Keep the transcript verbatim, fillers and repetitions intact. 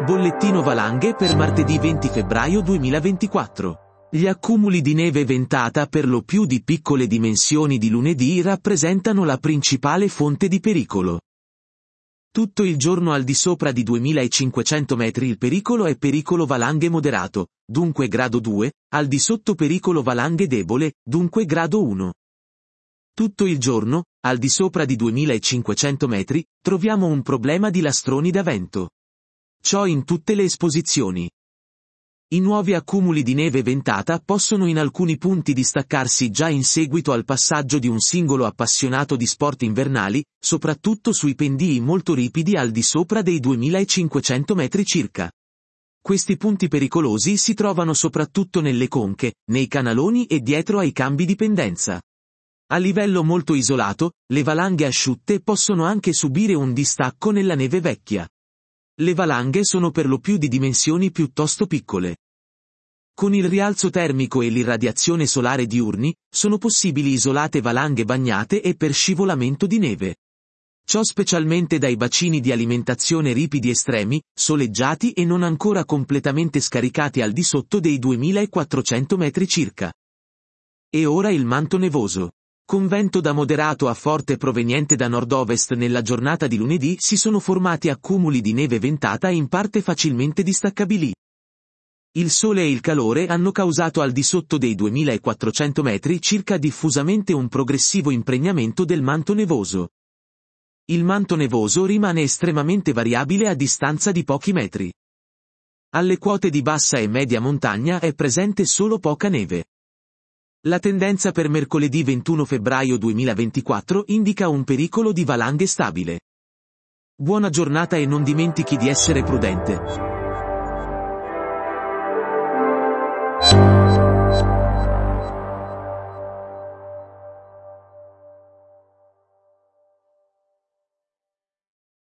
Bollettino valanghe per martedì venti febbraio duemilaventiquattro. Gli accumuli di neve ventata per lo più di piccole dimensioni di lunedì rappresentano la principale fonte di pericolo. Tutto il giorno al di sopra di duemilacinquecento metri il pericolo è pericolo valanghe moderato, dunque grado due, al di sotto pericolo valanghe debole, dunque grado uno. Tutto il giorno, al di sopra di duemilacinquecento metri, troviamo un problema di lastroni da vento. Ciò in tutte le esposizioni. I nuovi accumuli di neve ventata possono in alcuni punti distaccarsi già in seguito al passaggio di un singolo appassionato di sport invernali, soprattutto sui pendii molto ripidi al di sopra dei duemilacinquecento metri circa. Questi punti pericolosi si trovano soprattutto nelle conche, nei canaloni e dietro ai cambi di pendenza. A livello molto isolato, le valanghe asciutte possono anche subire un distacco nella neve vecchia. Le valanghe sono per lo più di dimensioni piuttosto piccole. Con il rialzo termico e l'irradiazione solare diurni, sono possibili isolate valanghe bagnate e per scivolamento di neve. Ciò specialmente dai bacini di alimentazione ripidi estremi, soleggiati e non ancora completamente scaricati al di sotto dei duemilaquattrocento metri circa. E ora il manto nevoso. Con vento da moderato a forte proveniente da nord-ovest nella giornata di lunedì si sono formati accumuli di neve ventata in parte facilmente distaccabili. Il sole e il calore hanno causato al di sotto dei duemilaquattrocento metri circa diffusamente un progressivo impregnamento del manto nevoso. Il manto nevoso rimane estremamente variabile a distanza di pochi metri. Alle quote di bassa e media montagna è presente solo poca neve. La tendenza per mercoledì ventuno febbraio duemilaventiquattro indica un pericolo di valanghe stabile. Buona giornata e non dimentichi di essere prudente.